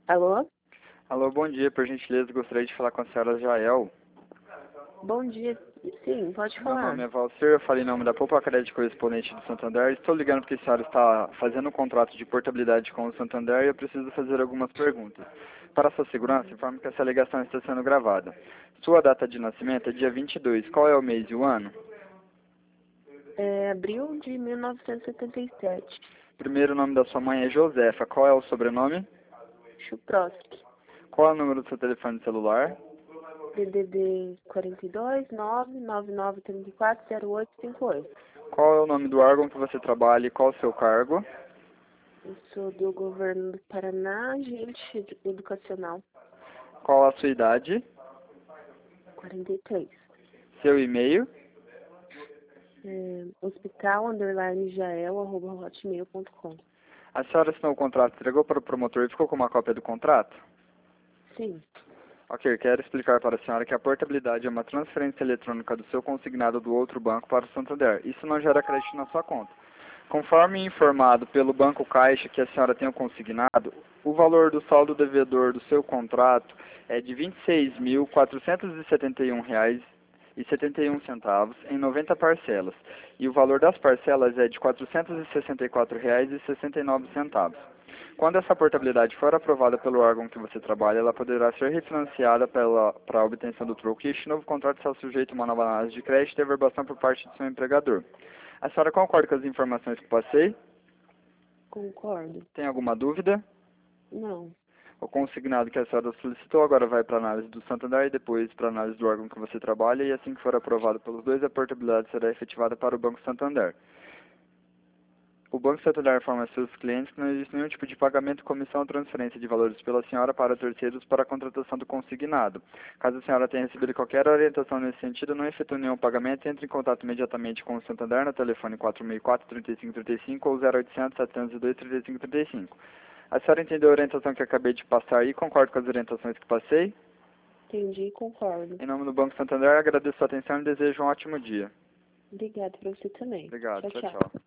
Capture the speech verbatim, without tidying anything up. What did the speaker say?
Alô? Alô, bom dia. Por gentileza, gostaria de falar com a senhora Jael. Bom dia. Sim, pode Meu falar. nome é Valcir, eu falei em nome da Poupa Crédito Correspondente do Santander. Estou ligando porque a senhora está fazendo um contrato de portabilidade com o Santander e eu preciso fazer algumas perguntas. Para sua segurança, informe que essa ligação está sendo gravada. Sua data de nascimento é dia vinte e dois. Qual é o mês e o ano? É abril de mil novecentos e setenta e sete. Primeiro nome da sua mãe é Josefa. Qual é o sobrenome? Chuproski. Qual é o número do seu telefone celular? D D D quarenta e dois, nove nove nove três quatro zero oito cinco oito. Qual é o nome do órgão que você trabalha e qual o seu cargo? Eu sou do governo do Paraná, agente educacional. Qual a sua idade? quarenta e três. Seu e-mail? É, hospital underline jael arroba hotmail ponto com. A senhora assinou o contrato, entregou para o promotor e ficou com uma cópia do contrato? Sim. Ok, quero explicar para a senhora que a portabilidade é uma transferência eletrônica do seu consignado do outro banco para o Santander. Isso não gera crédito na sua conta. Conforme informado pelo Banco Caixa que a senhora tem o consignado, o valor do saldo devedor do seu contrato é de vinte e seis mil quatrocentos e setenta e um reais e setenta e um centavos em noventa parcelas, e o valor das parcelas é de quatrocentos e sessenta e quatro reais e sessenta e nove centavos. Quando essa portabilidade for aprovada pelo órgão que você trabalha, ela poderá ser refinanciada pela, para a obtenção do troco e este novo contrato será sujeito a uma nova análise de crédito e averbação por parte do seu empregador. A senhora concorda com as informações que passei? Concordo. Tem alguma dúvida? Não. O consignado que a senhora solicitou agora vai para a análise do Santander e depois para a análise do órgão que você trabalha, e assim que for aprovado pelos dois, a portabilidade será efetivada para o Banco Santander. O Banco Santander informa aos seus clientes que não existe nenhum tipo de pagamento, comissão ou transferência de valores pela senhora para terceiros para a contratação do consignado. Caso a senhora tenha recebido qualquer orientação nesse sentido, não efetue nenhum pagamento, entre em contato imediatamente com o Santander no telefone quatro seis quatro, três cinco três cinco ou zero oitocentos, setecentos e dois, trinta e cinco trinta e cinco. A senhora entendeu a orientação que acabei de passar e concorda com as orientações que passei? Entendi e concordo. Em nome do Banco Santander, agradeço a atenção e desejo um ótimo dia. Obrigada para você também. Obrigado. Tchau, Tchau, tchau. tchau.